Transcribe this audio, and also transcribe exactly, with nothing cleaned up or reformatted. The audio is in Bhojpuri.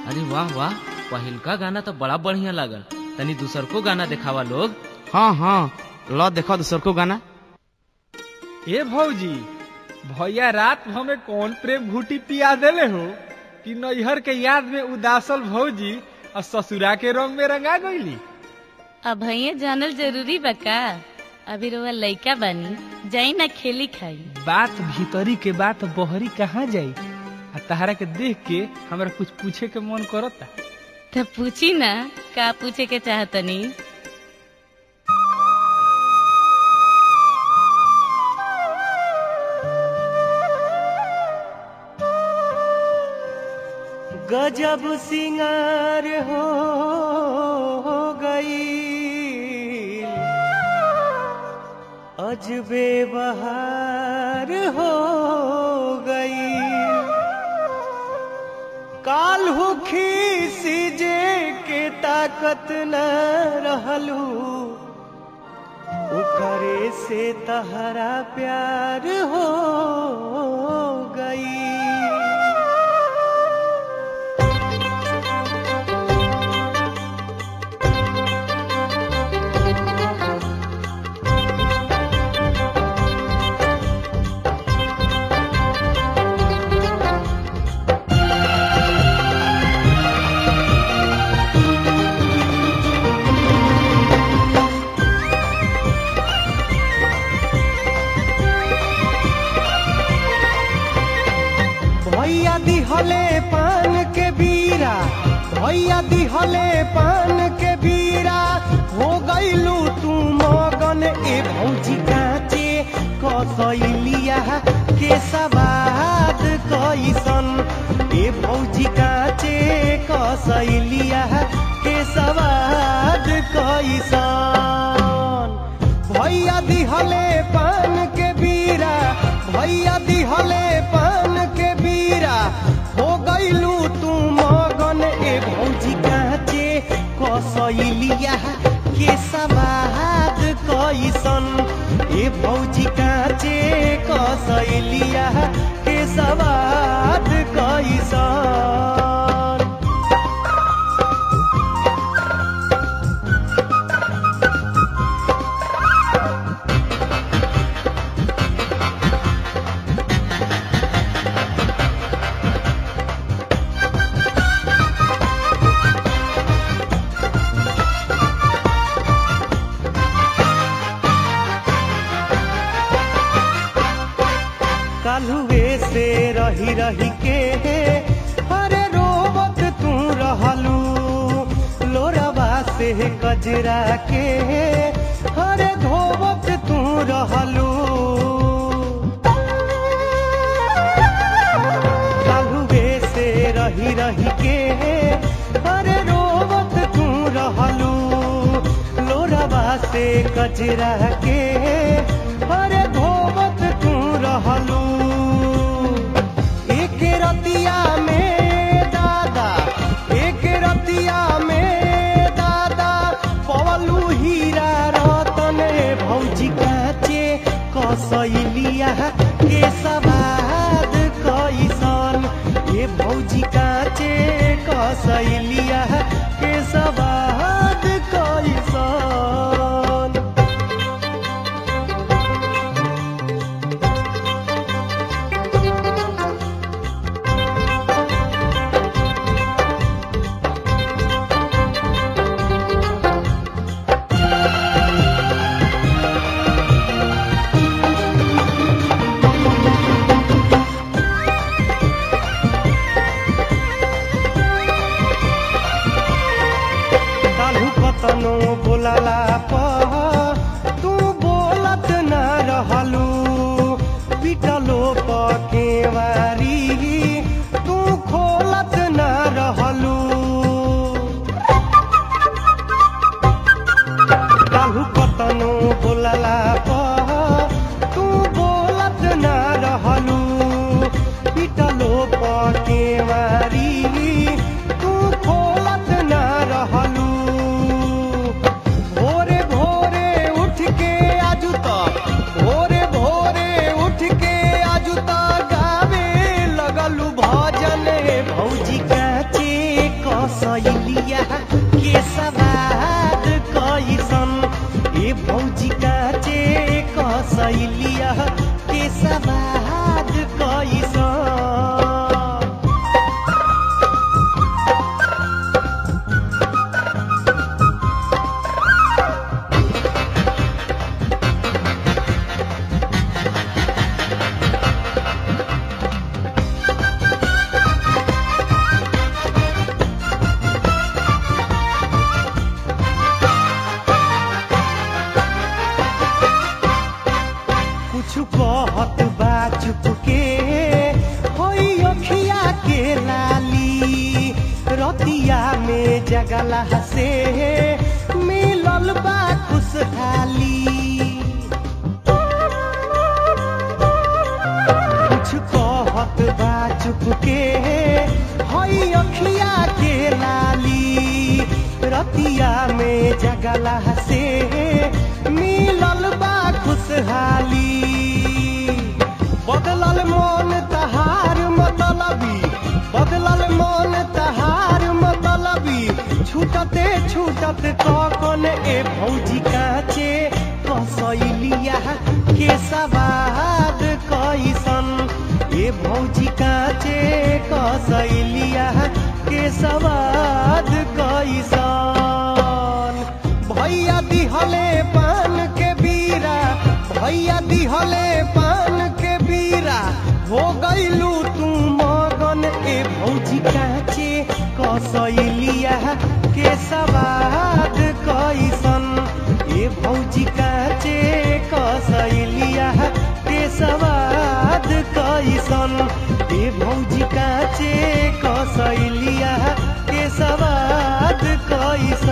अरे वाह वाह, पहिलका गाना तो बड़ा बढ़िया लागल। तनी दूसर को गाना दिखावा लोग। हाँ हाँ, लो देखो दूसर को गाना। ए भौजी, भैया रात हमें कौन प्रेम घूटी पिया देले हो कि नैहर के याद में उदासल भौजी और ससुरा के रंग में रंगा गईली। अब भैया जानल जरूरी बा का? अभी रोवा लइका बानी, जाई ना खेली खाई। बात भीतरी के बात बहरी कहाँ जाई? आ तहरा के देख के हमरा कुछ पूछे के मन करता। तब पूछी ना, का पूछे के चाहतनी? गजब सिंगार हो गई, अजबे बहार हो गई, काल्हू खीसीजे के ताकत न रहलू, ओकरे से तहरा प्यार हो गई। भैया दिहले पान के बीरा, भैया दिहले पान के बीरा, हो गईलू तू मगन। ए भौजी काचे कसैलिया के सवाद कैसन, ए भौजी काचे कसैलिया के सवाद कैसन। भैया दिहले पान के बीरा, भैया दिहले पान के बीरा, हो गईलू तू मगन। ए भौजी काचे कसैलिया के सवाद कैसन, ए भौजी काचे कसैलिया के सवाद कैसन। काल्हुए से रही रही के हरे रोवत तू रहलू, लोरवा से कजरा के हरे धोवत तू रहलू। काल्हुए से रही रही के हरे रोवत तू रहलू, लोरवा से कजरा के हरे धोवत तू रहलू। एक रतिया में दादा, एक रतिया में दादा, पवलू हीरा रतन। भौजी काचे कसैलिया के सवाद कैसन, ये भौजी काचे कसैलिया के सवाद कैसन। तनो बोलाला प तू बोलत न रहलू, पिटलो पकेवारी तू खोलत न रहलू। काल्हू कतनो बोलाला प तू बोलत न रहलू, पिटलो पकेवारी तू खोलत न रहलू। भोरे कसैलिया के सवाद कैसन ए भौजी काचे कसैलिया के सवाद कैसन। कहत बा चुपके होई अखिया के लाली रतिया में जगला से मिलल बा खुशहाली। कुछ कहत बा चुपके होई अखिया के लाली रतिया में जगला से मिलल बा खुशहाली। बदलल मन तहार मतलबी बदलल मन तहार मतलबी छूटते छूटत कौन ए भौजी काचे कसैलिया के सवाद कैसन ए भौजी काचे कसैलिया के सवाद कैसन। भैया दिहले पान के बीरा भैया दिहले पान के बीरा हो गईलू तू मगन ए भौजी काचे कसैलिया के सवाद कैसन ए भौजी काचे कसैलिया के सवाद कैसन ए भौजी काचे कसैलिया के सवाद कैसन।